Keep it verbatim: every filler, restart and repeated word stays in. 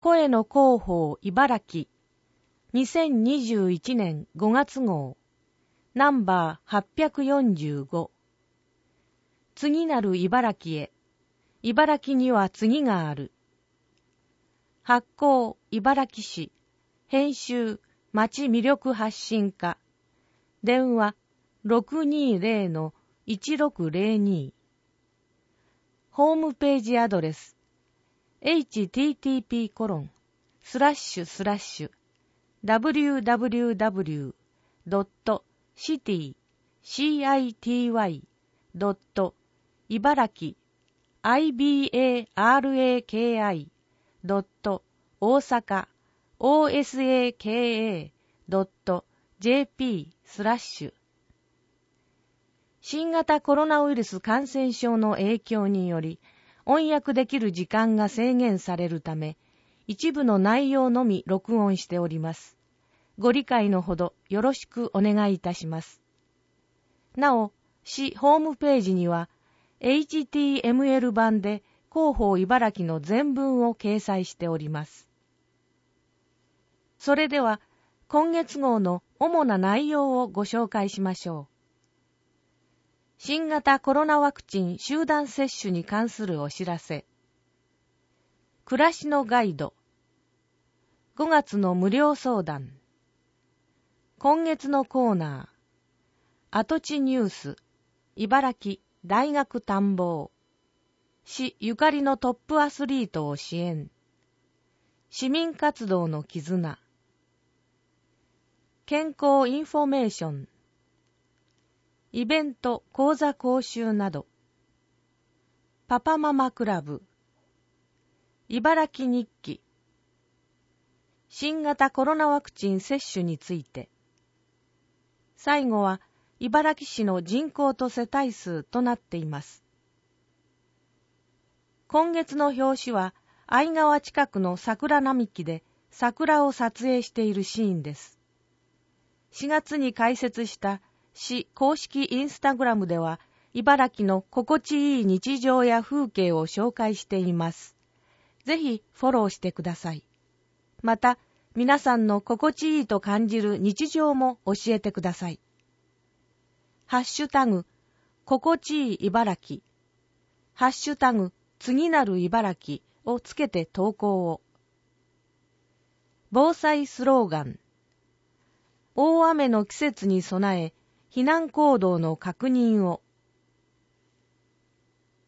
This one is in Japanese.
声の広報茨城にせんにじゅういちねんごがつ号ナンバーはっぴゃくよんじゅうご。次なる茨城へ。茨城には次がある。発行茨城市。編集町魅力発信課。電話 ろくにーぜろのいちろくぜろに。ホームページアドレス エイチティーティーピーコロンスラッシュスラッシュダブリューダブリューダブリュードットシティシーアイティーワイドット茨城アイビーエーアールエーケーアイドット大阪オーエスエーケーエードットジェーピースラッシュ新型コロナウイルス感染症の影響により音訳できる時間が制限されるため一部の内容のみ録音しております。ご理解のほどよろしくお願いいたします。なお、市ホームページには エイチティーエムエル 版で広報茨城の全文を掲載しております。それでは今月号の主な内容をご紹介しましょう。新型コロナワクチン集団接種に関するお知らせ。暮らしのガイド。ごがつの無料相談。今月のコーナー。跡地ニュース。茨城大学探訪。市ゆかりのトップアスリートを支援。市民活動の絆。健康インフォメーション。イベント講座講習など。パパママクラブ。茨城日記。新型コロナワクチン接種について。最後は茨城市の人口と世帯数となっています。今月の表紙は相川近くの桜並木で桜を撮影しているシーンです。しがつに開設した市公式インスタグラムでは茨城の心地いい日常や風景を紹介しています。ぜひフォローしてください。また皆さんの心地いいと感じる日常も教えてください。ハッシュタグ心地いい茨城ハッシュタグ次なる茨城をつけて投稿を。防災スローガン。大雨の季節に備え避難行動の確認を。